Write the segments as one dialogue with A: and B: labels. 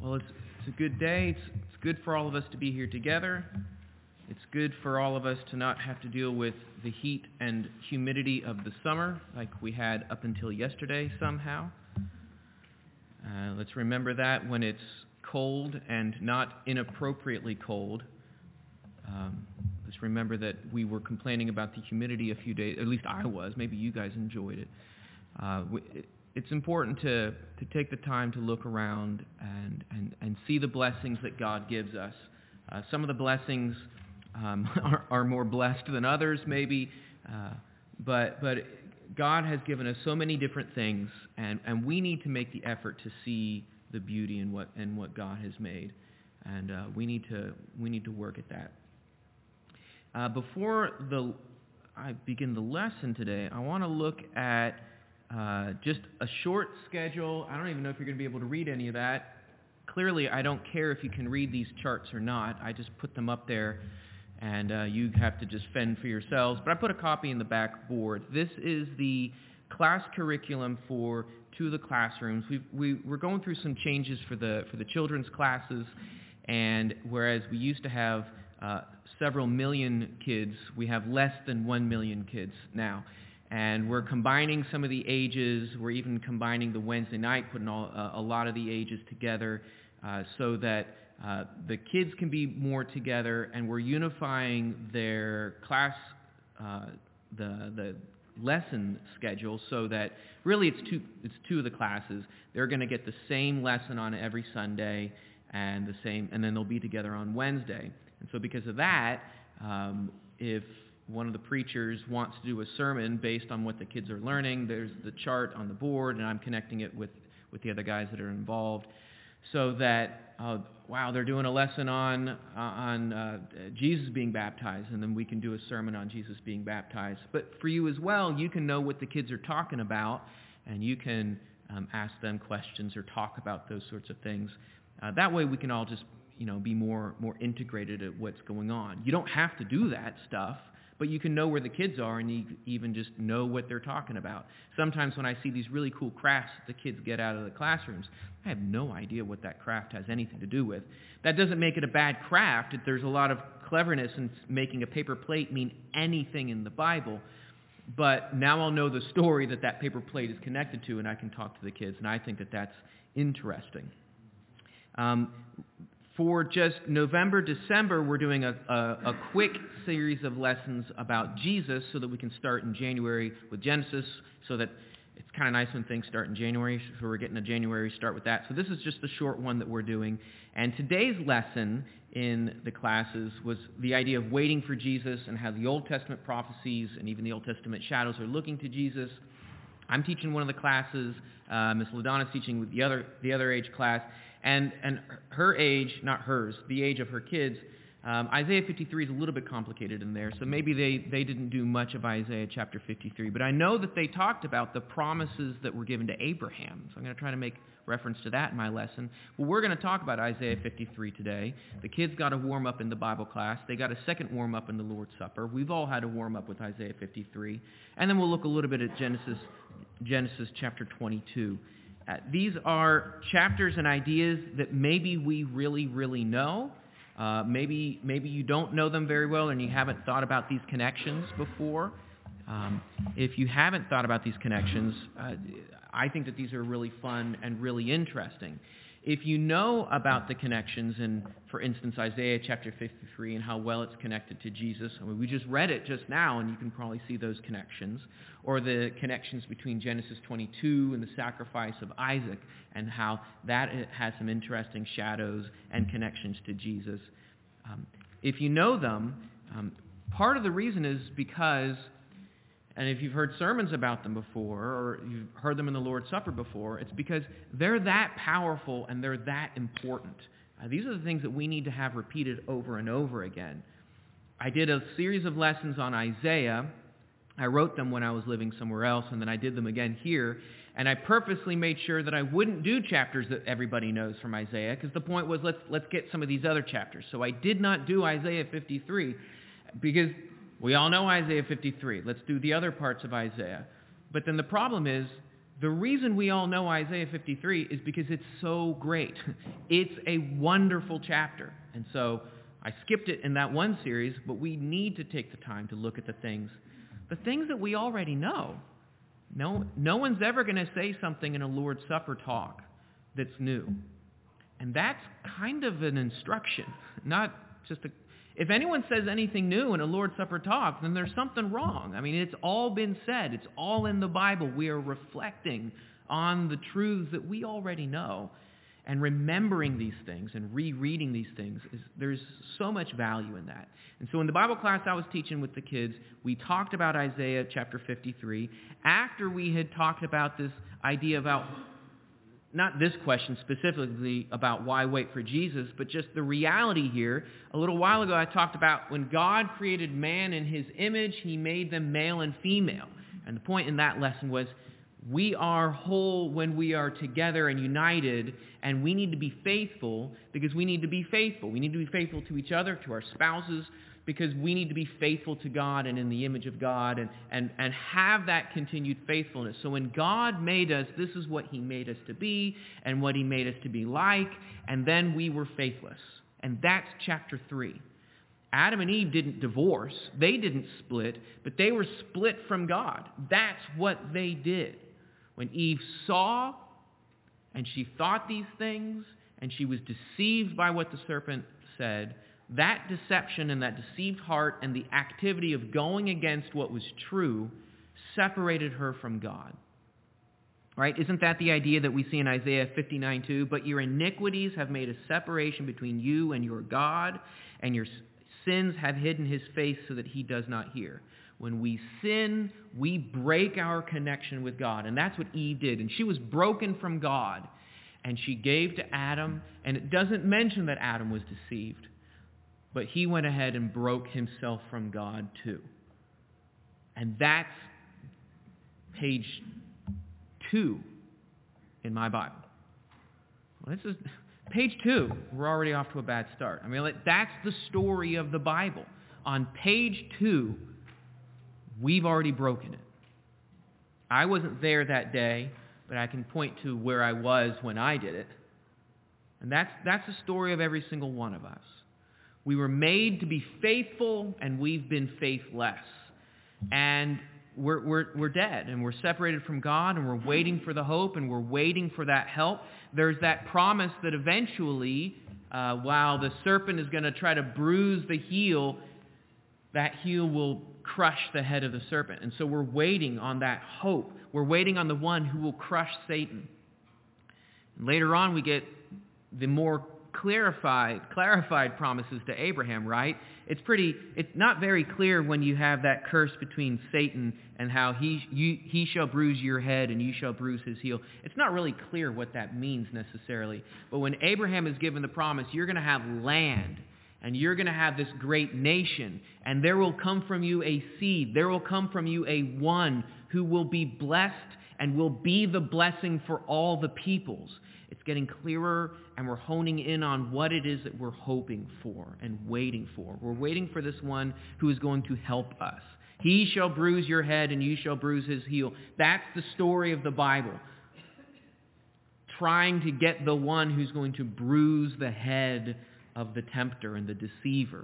A: Well, it's a good day. It's good for all of us to be here together. It's good for all of us to not have to deal with the heat and humidity of the summer like we had up until yesterday somehow. Let's remember that when it's cold and not inappropriately cold. Let's remember that we were complaining about the humidity a few days, at least I was. Maybe you guys enjoyed it. It's important to take the time to look around and see the blessings that God gives us. Some of the blessings are more blessed than others, maybe, but God has given us so many different things, and we need to make the effort to see the beauty in what God has made, and we need to work at that. Before I begin the lesson today, I want to look at just a short schedule. I don't even know if you're going to be able to read any of that. Clearly, I don't care if you can read these charts or not. I just put them up there, and you have to just fend for yourselves. But I put a copy in the back board. This is the class curriculum for two of the classrooms. We're going through some changes for the children's classes, and whereas we used to have several million kids, we have less than 1 million kids now. And we're combining some of the ages. We're even combining the Wednesday night, putting a lot of the ages together so that the kids can be more together, and we're unifying their class, the lesson schedule, so that really it's two of the classes. They're going to get the same lesson on every Sunday, and then they'll be together on Wednesday. And so because of that, if one of the preachers wants to do a sermon based on what the kids are learning, there's the chart on the board, and I'm connecting it with the other guys that are involved, so that they're doing a lesson on Jesus being baptized, and then we can do a sermon on Jesus being baptized. But for you as well, you can know what the kids are talking about, and you can ask them questions or talk about those sorts of things. That way we can all just be more integrated at what's going on. You don't have to do that stuff, but you can know where the kids are, and you even just know what they're talking about. Sometimes when I see these really cool crafts that the kids get out of the classrooms, I have no idea what that craft has anything to do with. That doesn't make it a bad craft. There's a lot of cleverness in making a paper plate mean anything in the Bible. But now I'll know the story that paper plate is connected to, and I can talk to the kids, and I think that that's interesting. For just November, December, we're doing a quick series of lessons about Jesus so that we can start in January with Genesis, so that it's kind of nice when things start in January, so we're getting a January start with that. So this is just the short one that we're doing. And today's lesson in the classes was the idea of waiting for Jesus and how the Old Testament prophecies and even the Old Testament shadows are looking to Jesus. I'm teaching one of the classes. Miss LaDonna's teaching with the other age class. And her age, not hers, the age of her kids, Isaiah 53 is a little bit complicated in there, so maybe they didn't do much of Isaiah chapter 53. But I know that they talked about the promises that were given to Abraham, so I'm going to try to make reference to that in my lesson. Well, we're going to talk about Isaiah 53 today. The kids got a warm-up in the Bible class. They got a second warm-up in the Lord's Supper. We've all had a warm-up with Isaiah 53. And then we'll look a little bit at Genesis chapter 22. These are chapters and ideas that maybe we really, really know. Maybe you don't know them very well and you haven't thought about these connections before. If you haven't thought about these connections, I think that these are really fun and really interesting. If you know about the connections in, for instance, Isaiah chapter 53 and how well it's connected to Jesus, I mean, we just read it just now, and you can probably see those connections, or the connections between Genesis 22 and the sacrifice of Isaac, and how that has some interesting shadows and connections to Jesus. If you know them, part of the reason is because, and if you've heard sermons about them before, or you've heard them in the Lord's Supper before, it's because they're that powerful and they're that important. These are the things that we need to have repeated over and over again. I did a series of lessons on Isaiah. I wrote them when I was living somewhere else, and then I did them again here. And I purposely made sure that I wouldn't do chapters that everybody knows from Isaiah, because the point was, let's get some of these other chapters. So I did not do Isaiah 53, because we all know Isaiah 53. Let's do the other parts of Isaiah. But then the problem is, The reason we all know Isaiah 53 is because it's so great. It's a wonderful chapter. And so I skipped it in that one series, but we need to take the time to look at the things that we already know. No one's ever going to say something in a Lord's Supper talk that's new. And that's kind of an instruction, not just if anyone says anything new in a Lord's Supper talk, then there's something wrong. I mean, it's all been said. It's all in the Bible. We are reflecting on the truths that we already know. And remembering these things and rereading these things, there's so much value in that. And so in the Bible class I was teaching with the kids, we talked about Isaiah chapter 53. After we had talked about this idea about, not this question specifically about why wait for Jesus, but just the reality here. A little while ago I talked about when God created man in his image, he made them male and female. And the point in that lesson was we are whole when we are together and united, and we need to be faithful because we need to be faithful. We need to be faithful to each other, to our spouses, because we need to be faithful to God and in the image of God and have that continued faithfulness. So when God made us, this is what he made us to be and what he made us to be like, and then we were faithless. And that's chapter 3. Adam and Eve didn't divorce. They didn't split, but they were split from God. That's what they did. When Eve saw and she thought these things and she was deceived by what the serpent said, that deception and that deceived heart and the activity of going against what was true separated her from God. Right? Isn't that the idea that we see in Isaiah 59:2? But your iniquities have made a separation between you and your God, and your sins have hidden his face so that he does not hear. When we sin, we break our connection with God. And that's what Eve did. And she was broken from God. And she gave to Adam. And it doesn't mention that Adam was deceived. But he went ahead and broke himself from God too. And that's page 2 in my Bible. Well, this is page 2. We're already off to a bad start. I mean, that's the story of the Bible. On page 2, we've already broken it. I wasn't there that day, but I can point to where I was when I did it. And that's the story of every single one of us. We were made to be faithful, and we've been faithless. And we're dead, and we're separated from God, and we're waiting for the hope, and we're waiting for that help. There's that promise that eventually, while the serpent is going to try to bruise the heel, that heel will crush the head of the serpent. And so we're waiting on that hope. We're waiting on the one who will crush Satan. And later on, we get the more clarified promises to Abraham, right? It's not very clear when you have that curse between Satan and how he shall bruise your head and you shall bruise his heel. It's not really clear what that means necessarily. But when Abraham is given the promise, you're going to have land and you're going to have this great nation, and there will come from you a seed. There will come from you a one who will be blessed and will be the blessing for all the peoples. It's getting clearer, and we're honing in on what it is that we're hoping for and waiting for. We're waiting for this one who is going to help us. He shall bruise your head, and you shall bruise his heel. That's the story of the Bible. Trying to get the one who's going to bruise the head of the tempter and the deceiver.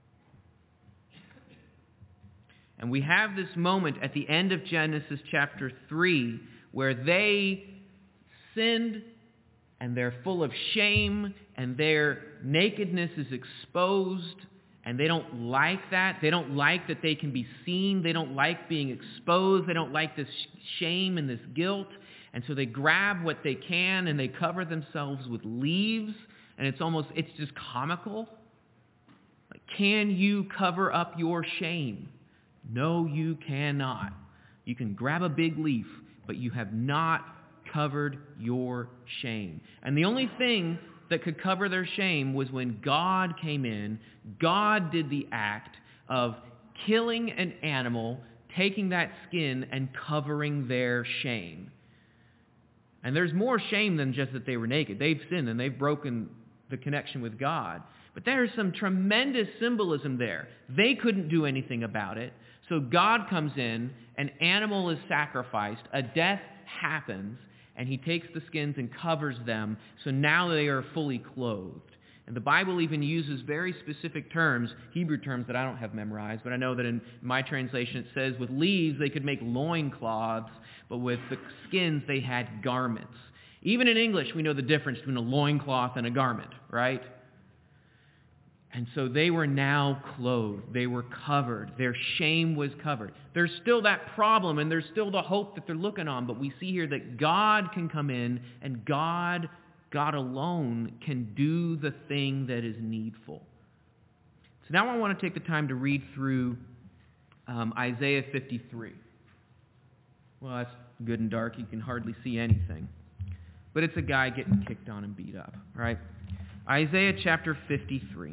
A: And we have this moment at the end of Genesis chapter 3 where they sinned, and they're full of shame, and their nakedness is exposed, and they don't like that. They don't like that they can be seen. They don't like being exposed. They don't like this shame and this guilt. And so they grab what they can, and they cover themselves with leaves, and it's just comical. Like, can you cover up your shame? No, you cannot. You can grab a big leaf, but you have not covered your shame. And the only thing that could cover their shame was when God came in. God did the act of killing an animal, taking that skin, and covering their shame. And there's more shame than just that they were naked. They've sinned and they've broken the connection with God. But there's some tremendous symbolism there. They couldn't do anything about it. So God comes in, an animal is sacrificed, a death happens, and he takes the skins and covers them, so now they are fully clothed. And the Bible even uses very specific terms, Hebrew terms that I don't have memorized, but I know that in my translation it says with leaves they could make loincloths, but with the skins they had garments. Even in English we know the difference between a loincloth and a garment, right? And so they were now clothed. They were covered. Their shame was covered. There's still that problem, and there's still the hope that they're looking on, but we see here that God can come in, and God alone can do the thing that is needful. So now I want to take the time to read through Isaiah 53. Well, that's good and dark. You can hardly see anything. But it's a guy getting kicked on and beat up, right? Isaiah chapter 53.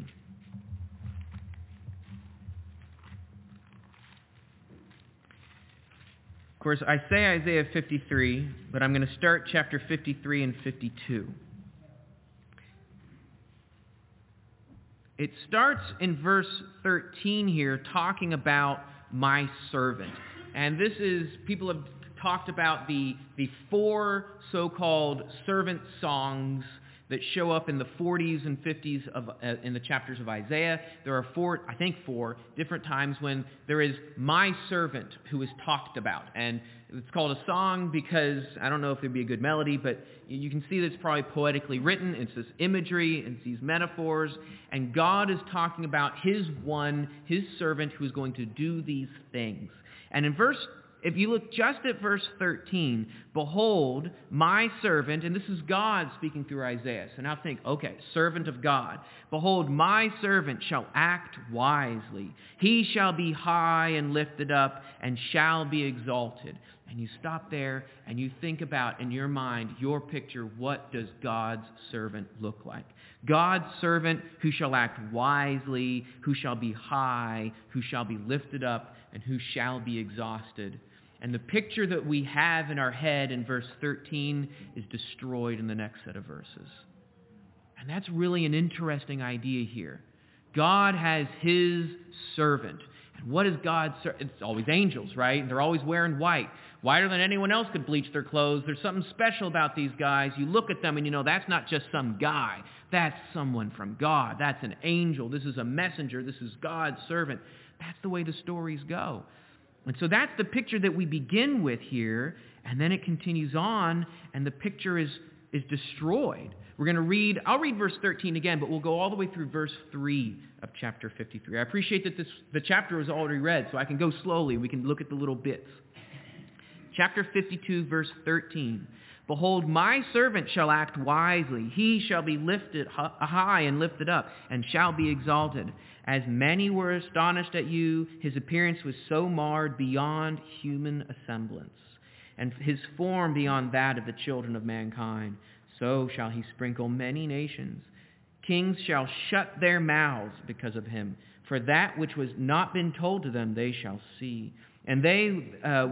A: Of course, I say Isaiah 53, but I'm going to start chapter 53 and 52. It starts in verse 13 here, talking about my servant. And this is, people have talked about the four so-called servant songs that show up in the 40s and 50s in the chapters of Isaiah. There are four different times when there is my servant who is talked about. And it's called a song because, I don't know if it would be a good melody, but you can see that it's probably poetically written. It's this imagery, it's these metaphors, and God is talking about his servant who is going to do these things. And if you look just at verse 13, behold, my servant, and this is God speaking through Isaiah. So now think, okay, servant of God. Behold, my servant shall act wisely. He shall be high and lifted up and shall be exalted. And you stop there and you think about, in your mind, your picture, what does God's servant look like? God's servant who shall act wisely, who shall be high, who shall be lifted up, and who shall be exhausted. And the picture that we have in our head in verse 13 is destroyed in the next set of verses. And that's really an interesting idea here. God has his servant. And what is God's servant? It's always angels, right? They're always wearing white. Whiter than anyone else could bleach their clothes. There's something special about these guys. You look at them and you know that's not just some guy. That's someone from God. That's an angel. This is a messenger. This is God's servant. That's the way the stories go. And so that's the picture that we begin with here, and then it continues on, and the picture is destroyed. We're going to read, I'll read verse 13 again, but we'll go all the way through verse 3 of chapter 53. I appreciate that the chapter was already read, so I can go slowly. We can look at the little bits. Chapter 52, verse 13. Behold, my servant shall act wisely. He shall be lifted high and lifted up, and shall be exalted. As many were astonished at you, his appearance was so marred beyond human semblance, and his form beyond that of the children of mankind. So shall he sprinkle many nations. Kings shall shut their mouths because of him, for that which was not been told to them they shall see, and that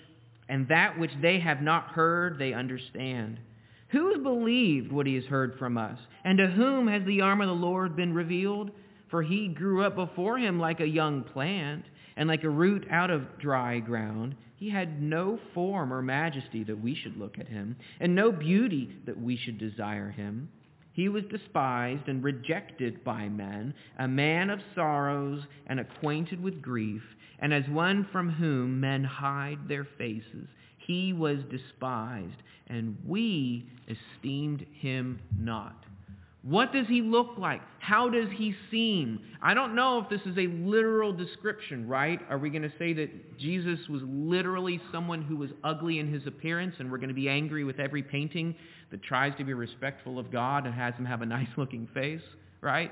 A: which they have not heard they understand. Who has believed what he has heard from us? And to whom has the arm of the Lord been revealed? For he grew up before him like a young plant, and like a root out of dry ground. He had no form or majesty that we should look at him, and no beauty that we should desire him. He was despised and rejected by men, a man of sorrows and acquainted with grief, and as one from whom men hide their faces. He was despised, and we esteemed him not. What does he look like? How does he seem? I don't know if this is a literal description, right? Are we going to say that Jesus was literally someone who was ugly in his appearance, and we're going to be angry with every painting that tries to be respectful of God and has him have a nice-looking face, right?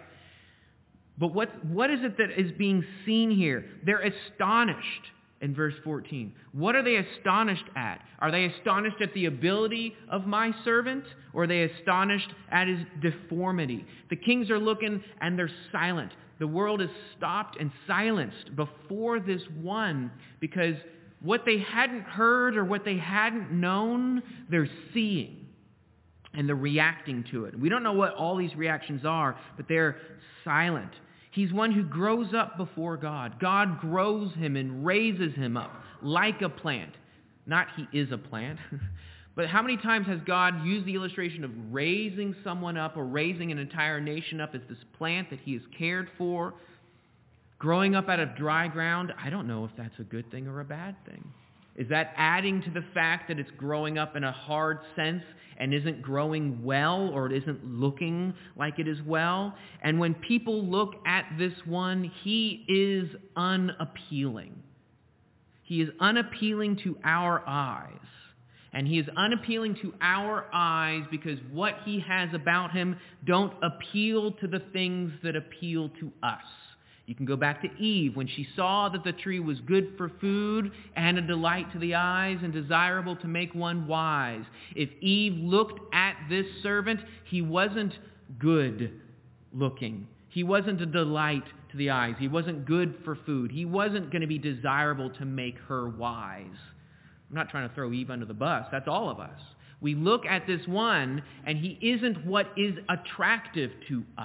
A: But what is it that is being seen here? They're astonished in verse 14. What are they astonished at? Are they astonished at the ability of my servant, or are they astonished at his deformity? The kings are looking and they're silent. The world is stopped and silenced before this one, because what they hadn't heard or what they hadn't known, they're seeing. And they're reacting to it. We don't know what all these reactions are, but they're silent. He's one who grows up before God. God grows him and raises him up like a plant. Not he is a plant. But how many times has God used the illustration of raising someone up or raising an entire nation up as this plant that he has cared for, growing up out of dry ground? I don't know if that's a good thing or a bad thing. Is that adding to the fact that it's growing up in a hard sense and isn't growing well, or it isn't looking like it is well? And when people look at this one, he is unappealing. He is unappealing to our eyes. And he is unappealing to our eyes because what he has about him don't appeal to the things that appeal to us. You can go back to Eve when she saw that the tree was good for food and a delight to the eyes and desirable to make one wise. If Eve looked at this servant, he wasn't good looking. He wasn't a delight to the eyes. He wasn't good for food. He wasn't going to be desirable to make her wise. I'm not trying to throw Eve under the bus. That's all of us. We look at this one, and he isn't what is attractive to us.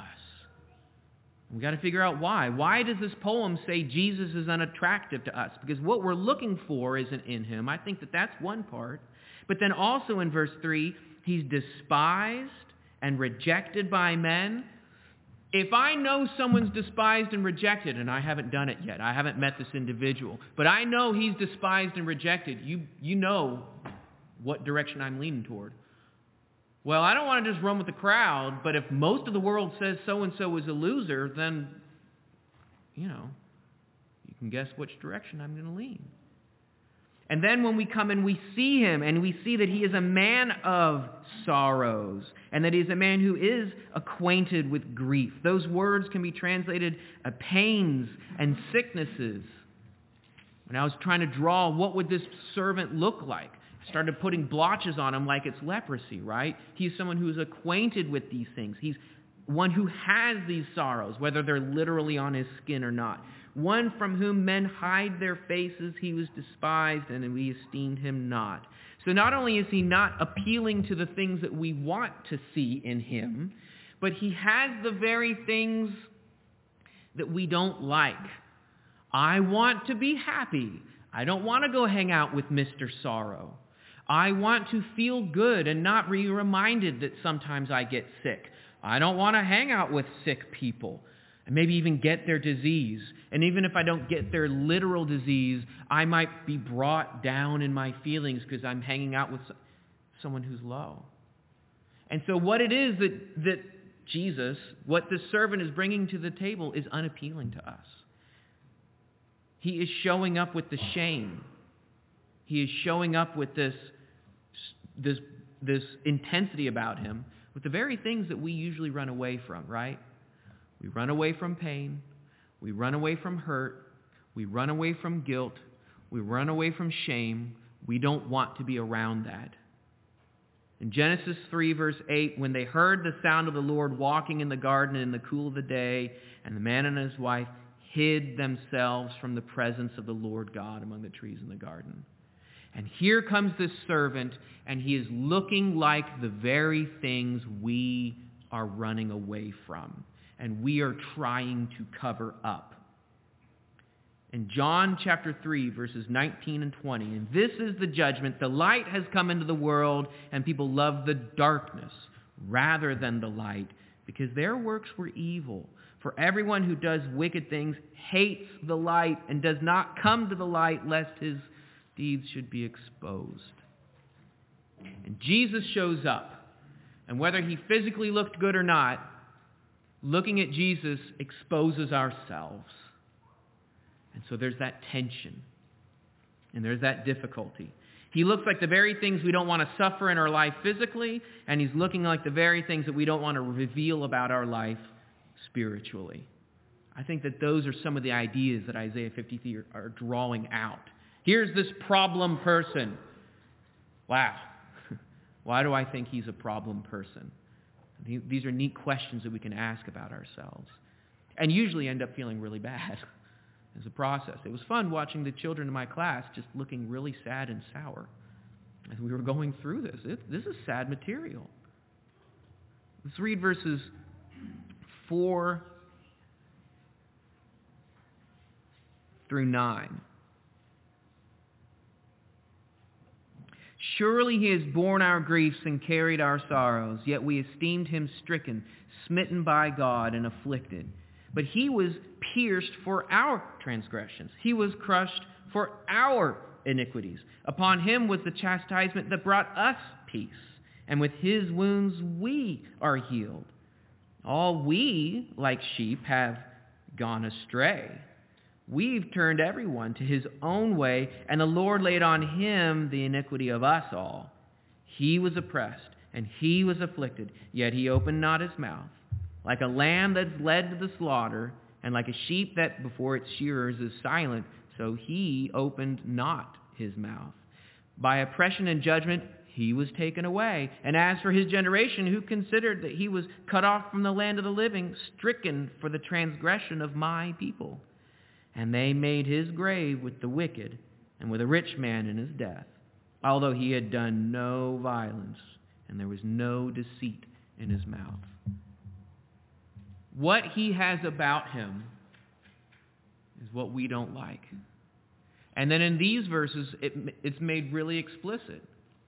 A: We've got to figure out why. Why does this poem say Jesus is unattractive to us? Because what we're looking for isn't in him. I think that that's one part. But then also in verse 3, he's despised and rejected by men. If I know someone's despised and rejected, and I haven't done it yet, I haven't met this individual, but I know he's despised and rejected, you know what direction I'm leaning toward. Well, I don't want to just run with the crowd, but if most of the world says so-and-so is a loser, then, you can guess which direction I'm going to lean. And then when we come and we see him and we see that he is a man of sorrows and that he is a man who is acquainted with grief. Those words can be translated pains and sicknesses. When I was trying to draw what would this servant look like, I started putting blotches on him like it's leprosy, right? He's someone who is acquainted with these things. He's one who has these sorrows, whether they're literally on his skin or not. One from whom men hide their faces, he was despised, and we esteemed him not. So not only is he not appealing to the things that we want to see in him, but he has the very things that we don't like. I want to be happy. I don't want to go hang out with Mr. Sorrow. I want to feel good and not be reminded that sometimes I get sick. I don't want to hang out with sick people and maybe even get their disease. And even if I don't get their literal disease, I might be brought down in my feelings because I'm hanging out with someone who's low. And so what it is that Jesus, what the servant is bringing to the table is unappealing to us. He is showing up with the shame. He is showing up with this intensity about him, with the very things that we usually run away from, right? We run away from pain. We run away from hurt. We run away from guilt. We run away from shame. We don't want to be around that. In Genesis 3, verse 8, when they heard the sound of the Lord walking in the garden in the cool of the day, and the man and his wife hid themselves from the presence of the Lord God among the trees in the garden. And here comes this servant, and he is looking like the very things we are running away from, and we are trying to cover up. In John chapter 3, verses 19 and 20, and this is the judgment: the light has come into the world, and people love the darkness rather than the light, because their works were evil. For everyone who does wicked things hates the light and does not come to the light, lest his deeds should be exposed. And Jesus shows up, and whether he physically looked good or not, looking at Jesus exposes ourselves. And so there's that tension, and there's that difficulty. He looks like the very things we don't want to suffer in our life physically, and he's looking like the very things that we don't want to reveal about our life spiritually. I think that those are some of the ideas that Isaiah 53 are drawing out. Here's this problem person. Wow. Why do I think he's a problem person? These are neat questions that we can ask about ourselves, and usually end up feeling really bad as a process. It was fun watching the children in my class just looking really sad and sour as we were going through this. This is sad material. Let's read verses 4 through 9. Surely he has borne our griefs and carried our sorrows, yet we esteemed him stricken, smitten by God, and afflicted. But he was pierced for our transgressions. He was crushed for our iniquities. Upon him was the chastisement that brought us peace, and with his wounds we are healed. All we, like sheep, have gone astray. We've turned everyone to his own way, and the Lord laid on him the iniquity of us all. He was oppressed, and he was afflicted, yet he opened not his mouth. Like a lamb that's led to the slaughter, and like a sheep that before its shearers is silent, so he opened not his mouth. By oppression and judgment he was taken away. And as for his generation, who considered that he was cut off from the land of the living, stricken for the transgression of my people. And they made his grave with the wicked and with a rich man in his death, although he had done no violence, and there was no deceit in his mouth. What he has about him is what we don't like. And then in these verses, it's made really explicit.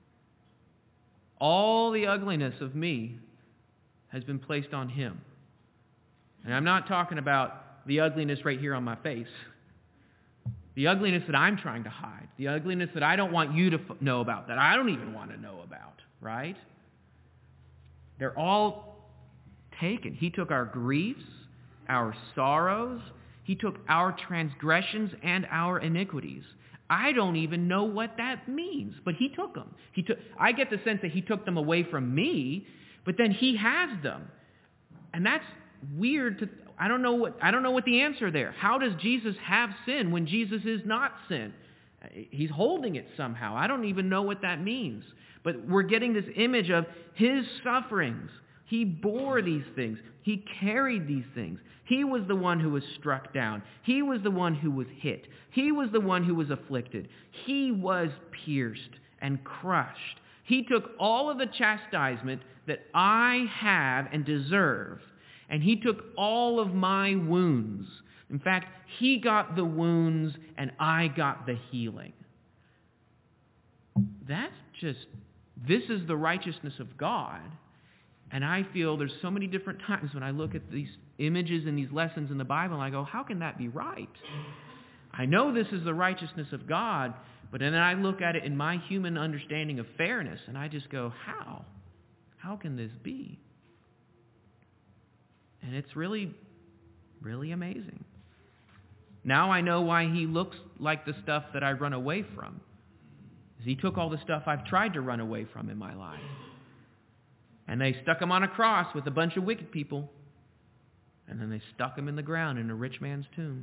A: All the ugliness of me has been placed on him. And I'm not talking about the ugliness right here on my face. The ugliness that I'm trying to hide. The ugliness that I don't want you to know about, that I don't even want to know about, right? They're all taken. He took our griefs, our sorrows. He took our transgressions and our iniquities. I don't even know what that means, but he took them. I get the sense that he took them away from me, but then he has them. And that's weird. I don't know what the answer there. How does Jesus have sin when Jesus is not sin? He's holding it somehow. I don't even know what that means. But we're getting this image of his sufferings. He bore these things. He carried these things. He was the one who was struck down. He was the one who was hit. He was the one who was afflicted. He was pierced and crushed. He took all of the chastisement that I have and deserve, and he took all of my wounds. In fact, he got the wounds and I got the healing. This is the righteousness of God. And I feel there's so many different times when I look at these images and these lessons in the Bible and I go, how can that be right? I know this is the righteousness of God, but then I look at it in my human understanding of fairness and I just go, how? How can this be? And it's really, really amazing. Now I know why he looks like the stuff that I run away from. He took all the stuff I've tried to run away from in my life. And they stuck him on a cross with a bunch of wicked people. And then they stuck him in the ground in a rich man's tomb.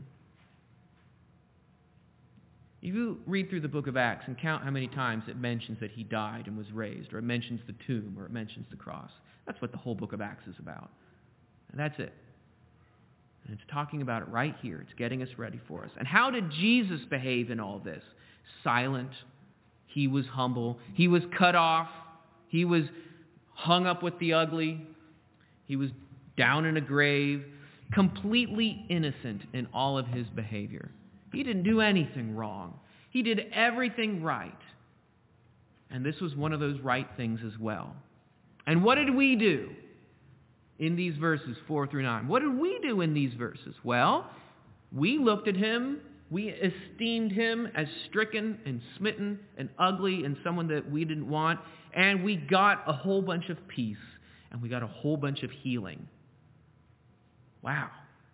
A: If you read through the book of Acts and count how many times it mentions that he died and was raised, or it mentions the tomb, or it mentions the cross, that's what the whole book of Acts is about. And that's it. And it's talking about it right here. It's getting us ready for us. And how did Jesus behave in all this? Silent. He was humble. He was cut off. He was hung up with the ugly. He was down in a grave. Completely innocent in all of his behavior. He didn't do anything wrong. He did everything right. And this was one of those right things as well. And what did we do in these verses 4 through 9? What did we do in these verses? Well, we looked at him. We esteemed him as stricken and smitten and ugly and someone that we didn't want. And we got a whole bunch of peace. And we got a whole bunch of healing. Wow.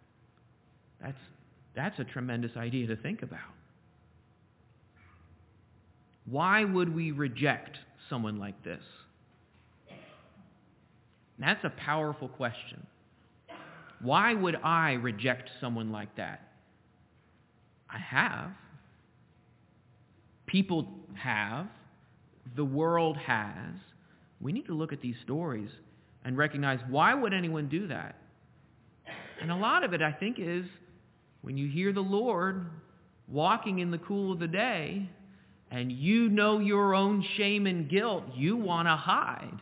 A: That's a tremendous idea to think about. Why would we reject someone like this? That's a powerful question. Why would I reject someone like that? I have. People have. The world has. We need to look at these stories and recognize, why would anyone do that? And a lot of it, I think, is when you hear the Lord walking in the cool of the day and you know your own shame and guilt, you want to hide.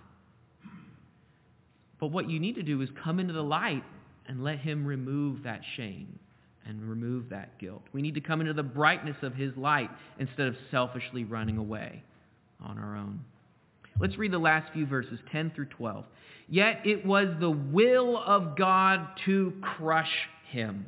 A: But what you need to do is come into the light and let him remove that shame and remove that guilt. We need to come into the brightness of his light instead of selfishly running away. on our own. Let's read the last few verses, 10 through 12. Yet it was the will of God to crush him.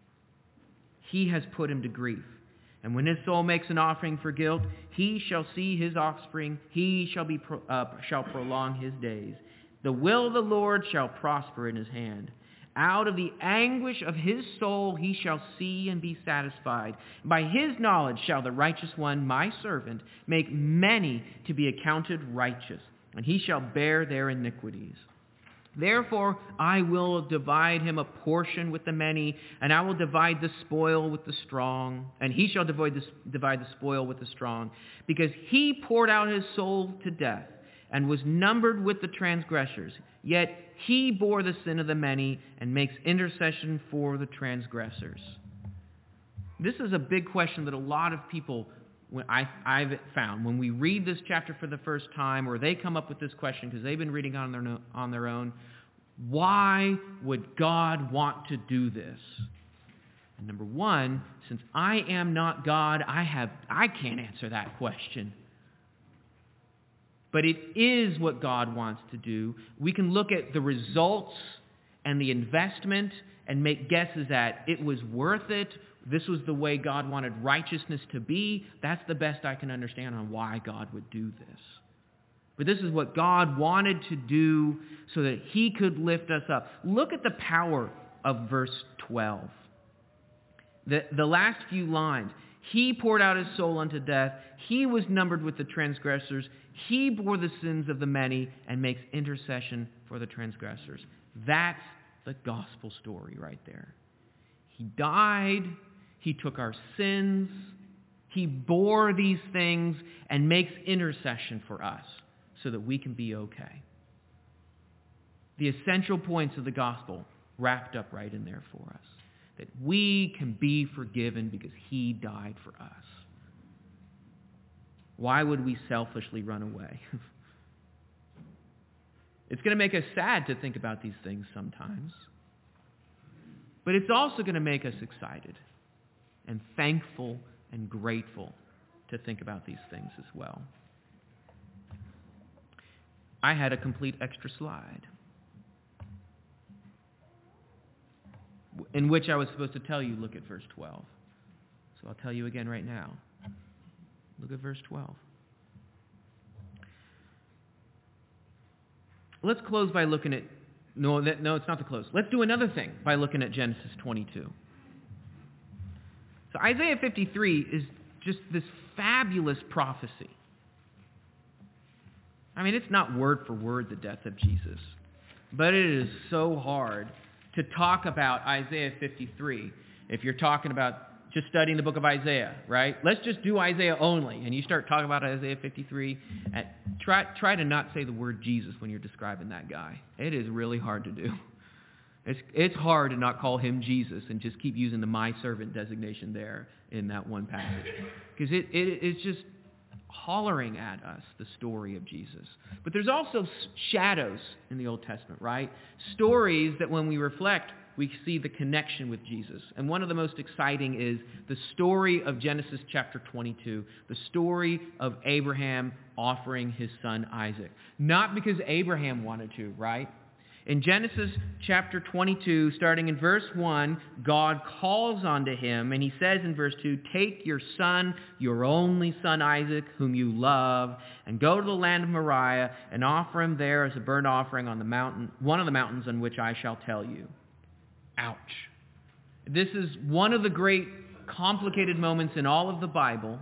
A: He has put him to grief. And when his soul makes an offering for guilt, he shall see his offspring. He shall prolong his days. The will of the Lord shall prosper in his hand. Out of the anguish of his soul he shall see and be satisfied. By his knowledge shall the righteous one, my servant, make many to be accounted righteous, and he shall bear their iniquities. Therefore I will divide him a portion with the many, and I will divide the spoil with the strong, and he shall divide the spoil with the strong, because he poured out his soul to death, and was numbered with the transgressors. Yet he bore the sin of the many and makes intercession for the transgressors. This is a big question that a lot of people, I've found, when we read this chapter for the first time, or they come up with this question because they've been reading on their own, why would God want to do this? And number one, since I am not God, I can't answer that question. But it is what God wants to do. We can look at the results and the investment and make guesses at it was worth it. This was the way God wanted righteousness to be. That's the best I can understand on why God would do this. But this is what God wanted to do so that he could lift us up. Look at the power of verse 12. The last few lines. He poured out his soul unto death. He was numbered with the transgressors. He bore the sins of the many and makes intercession for the transgressors. That's the gospel story right there. He died. He took our sins. He bore these things and makes intercession for us so that we can be okay. The essential points of the gospel wrapped up right in there for us. That we can be forgiven because he died for us. Why would we selfishly run away? It's going to make us sad to think about these things sometimes. But it's also going to make us excited and thankful and grateful to think about these things as well. I had a complete extra slide in which I was supposed to tell you, look at verse 12. So I'll tell you again right now. Look at verse 12. Let's close by looking at... No, it's not the close. Let's do another thing by looking at Genesis 22. So Isaiah 53 is just this fabulous prophecy. I mean, it's not word for word the death of Jesus, but it is so hard to talk about Isaiah 53 if you're talking about just studying the book of Isaiah, right? Let's just do Isaiah only, and you start talking about Isaiah 53. Try to not say the word Jesus when you're describing that guy. It is really hard to do. It's hard to not call him Jesus and just keep using the my servant designation there in that one passage. Because it's just hollering at us the story of Jesus. But there's also shadows in the Old Testament, right? Stories that when we reflect, we see the connection with Jesus. And one of the most exciting is the story of Genesis chapter 22, the story of Abraham offering his son Isaac. Not because Abraham wanted to, right? In Genesis chapter 22, starting in verse 1, God calls unto him, and he says in verse 2, take your son, your only son Isaac, whom you love, and go to the land of Moriah, and offer him there as a burnt offering on the mountain, one of the mountains on which I shall tell you. Ouch. This is one of the great complicated moments in all of the Bible.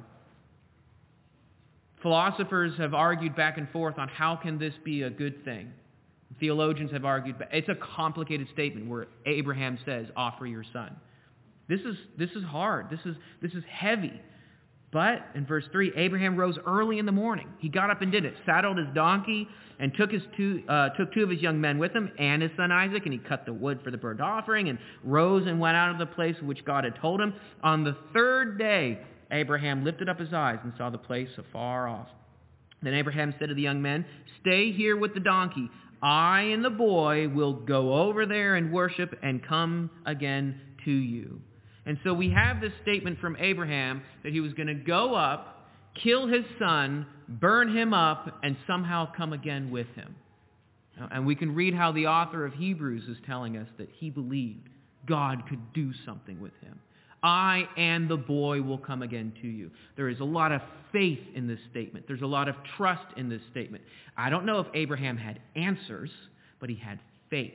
A: Philosophers have argued back and forth on how can this be a good thing. Theologians have argued, it's a complicated statement where Abraham says, offer your son. This is hard. This is heavy. But in verse 3, Abraham rose early in the morning. He got up and did it, saddled his donkey, and took two of his young men with him and his son Isaac, and he cut the wood for the burnt offering and rose and went out of the place which God had told him. On the third day, Abraham lifted up his eyes and saw the place afar off. Then Abraham said to the young men, stay here with the donkey. I and the boy will go over there and worship and come again to you. And so we have this statement from Abraham that he was going to go up, kill his son, burn him up, and somehow come again with him. And we can read how the author of Hebrews is telling us that he believed God could do something with him. I and the boy will come again to you. There is a lot of faith in this statement. There's a lot of trust in this statement. I don't know if Abraham had answers, but he had faith.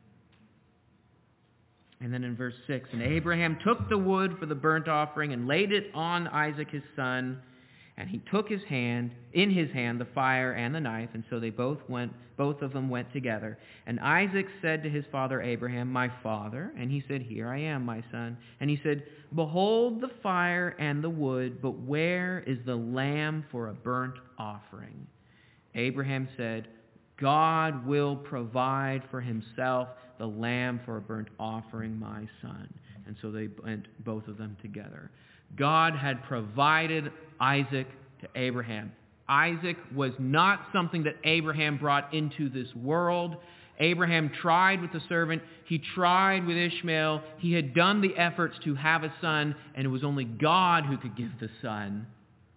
A: And then in verse 6, and Abraham took the wood for the burnt offering and laid it on Isaac his son, and he took in his hand the fire and the knife, and so they both of them went together. And Isaac said to his father Abraham, my father, and he said, here I am, my son. And he said, behold the fire and the wood, but where is the lamb for a burnt offering? Abraham said, God will provide for himself the lamb for a burnt offering, my son. And so they went, both of them together. God had provided Isaac to Abraham. Isaac was not something that Abraham brought into this world. Abraham tried with the servant. He tried with Ishmael. He had done the efforts to have a son, and it was only God who could give the son.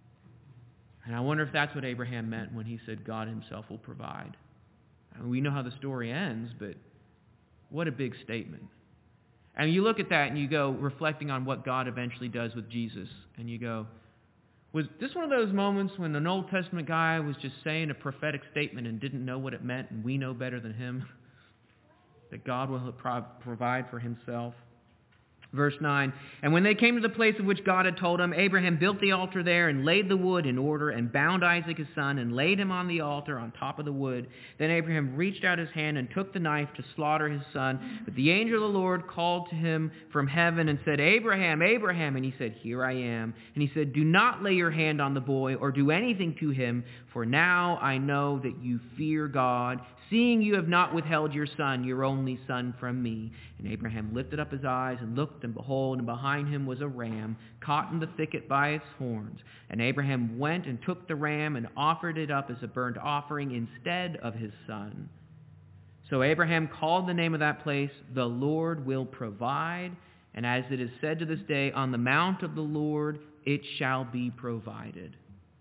A: And I wonder if that's what Abraham meant when he said God himself will provide. I mean, we know how the story ends, but what a big statement. And you look at that and you go, reflecting on what God eventually does with Jesus, and you go, was this one of those moments when an Old Testament guy was just saying a prophetic statement and didn't know what it meant, and we know better than him? That God will provide for himself? Verse 9, and when they came to the place of which God had told him, Abraham built the altar there and laid the wood in order and bound Isaac his son and laid him on the altar on top of the wood. Then Abraham reached out his hand and took the knife to slaughter his son. But the angel of the Lord called to him from heaven and said, Abraham, Abraham. And he said, here I am. And he said, do not lay your hand on the boy or do anything to him, for now I know that you fear God, seeing you have not withheld your son, your only son, from me. And Abraham lifted up his eyes and looked, and behold, and behind him was a ram, caught in the thicket by its horns. And Abraham went and took the ram and offered it up as a burnt offering instead of his son. So Abraham called the name of that place, the Lord will provide. And as it is said to this day, on the mount of the Lord it shall be provided.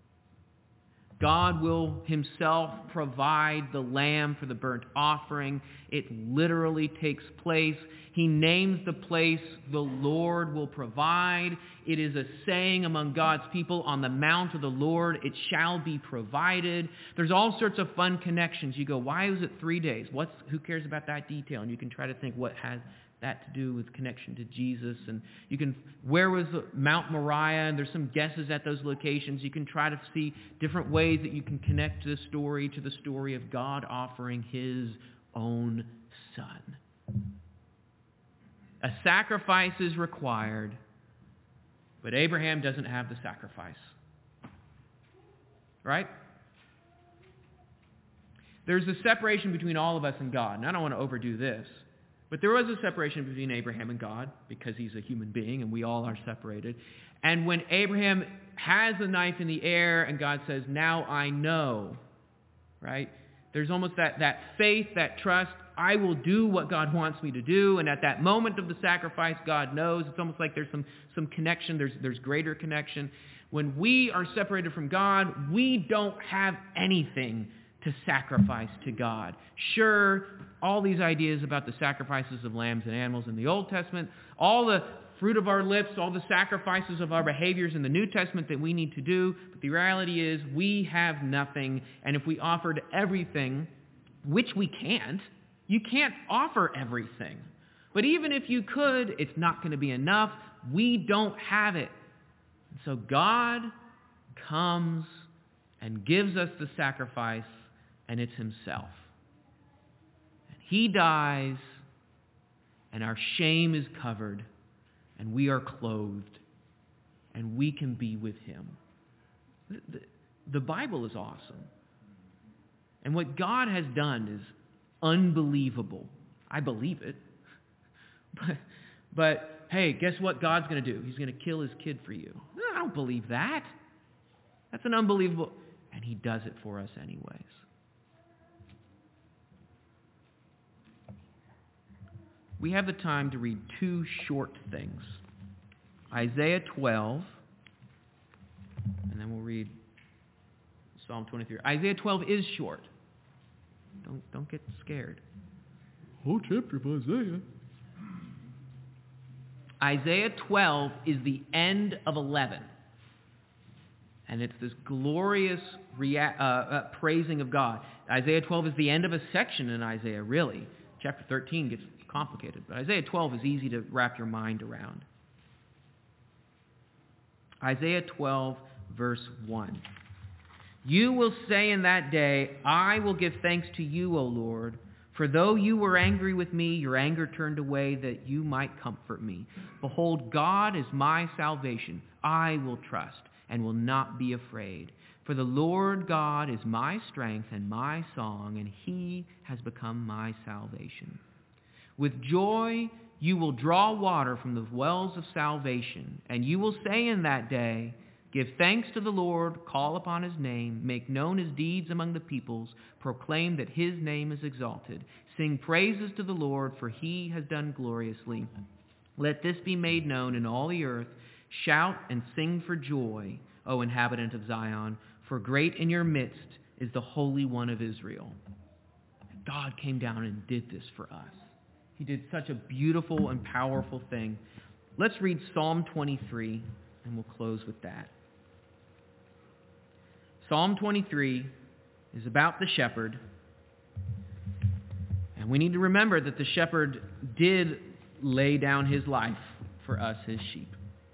A: God will himself provide the lamb for the burnt offering. It literally takes place. He names the place, the Lord will provide. It is a saying among God's people, on the mount of the Lord it shall be provided. There's all sorts of fun connections. You go, why was it 3 days? Who cares about that detail? And you can try to think what has that to do with connection to Jesus. And where was Mount Moriah? And there's some guesses at those locations. You can try to see different ways that you can connect this story to the story of God offering his own son. A sacrifice is required, but Abraham doesn't have the sacrifice. Right? There's a separation between all of us and God, and I don't want to overdo this. But there was a separation between Abraham and God because he's a human being and we all are separated. And when Abraham has the knife in the air and God says, now I know, right? There's almost that faith, that trust. I will do what God wants me to do. And at that moment of the sacrifice, God knows. It's almost like there's some connection. There's greater connection. When we are separated from God, we don't have anything to sacrifice to God. Sure, all these ideas about the sacrifices of lambs and animals in the Old Testament, all the fruit of our lips, all the sacrifices of our behaviors in the New Testament that we need to do, but the reality is we have nothing, and if we offered everything, which we can't, you can't offer everything. But even if you could, it's not going to be enough. We don't have it. So God comes and gives us the sacrifice, and it's himself. And he dies, and our shame is covered, and we are clothed, and we can be with him. The Bible is awesome. And what God has done is unbelievable. I believe it. But hey, guess what God's going to do? He's going to kill his kid for you. No, I don't believe that. That's an unbelievable... And he does it for us anyways. We have the time to read two short things. Isaiah 12, and then we'll read Psalm 23. Isaiah 12 is short. Don't get scared.
B: Whole chapter of Isaiah.
A: Isaiah 12 is the end of 11. And it's this glorious praising of God. Isaiah 12 is the end of a section in Isaiah, really. Chapter 13 gets complicated, but Isaiah 12 is easy to wrap your mind around. Isaiah 12, verse 1. You will say in that day, I will give thanks to you, O Lord, for though you were angry with me, your anger turned away that you might comfort me. Behold, God is my salvation. I will trust and will not be afraid. For the Lord God is my strength and my song, and he has become my salvation. With joy you will draw water from the wells of salvation, and you will say in that day, give thanks to the Lord, call upon his name, make known his deeds among the peoples, proclaim that his name is exalted. Sing praises to the Lord, for he has done gloriously. Let this be made known in all the earth. Shout and sing for joy, O inhabitant of Zion, for great in your midst is the Holy One of Israel. God came down and did this for us. He did such a beautiful and powerful thing. Let's read Psalm 23, and we'll close with that. Psalm 23 is about the shepherd. And we need to remember that the shepherd did lay down his life for us, his sheep.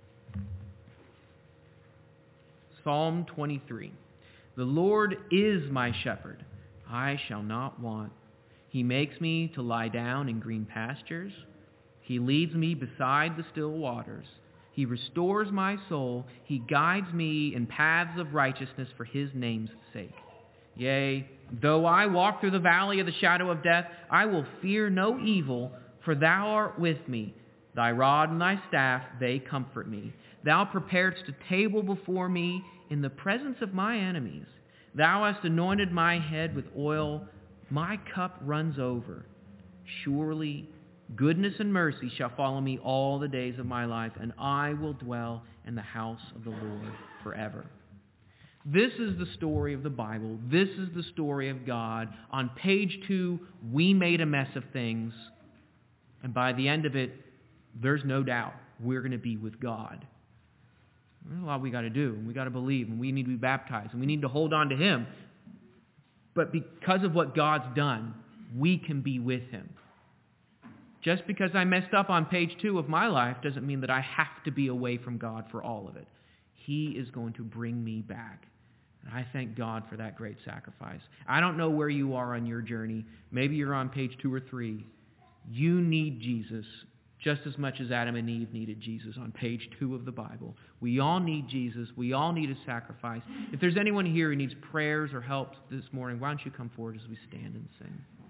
A: Psalm 23. The Lord is my shepherd. I shall not want. He makes me to lie down in green pastures. He leads me beside the still waters. He restores my soul. He guides me in paths of righteousness for his name's sake. Yea, though I walk through the valley of the shadow of death, I will fear no evil, for thou art with me. Thy rod and thy staff, they comfort me. Thou preparest a table before me in the presence of my enemies. Thou hast anointed my head with oil. My cup runs over. Surely goodness and mercy shall follow me all the days of my life, and I will dwell in the house of the Lord forever. This is the story of the Bible. This is the story of God. On page 2, we made a mess of things. And by the end of it, there's no doubt we're going to be with God. There's a lot we got to do. We got to believe, and we need to be baptized, and we need to hold on to him. But because of what God's done, we can be with him. Just because I messed up on page 2 of my life doesn't mean that I have to be away from God for all of it. He is going to bring me back. And I thank God for that great sacrifice. I don't know where you are on your journey. Maybe you're on page 2 or 3. You need Jesus just as much as Adam and Eve needed Jesus on page 2 of the Bible. We all need Jesus. We all need a sacrifice. If there's anyone here who needs prayers or help this morning, why don't you come forward as we stand and sing?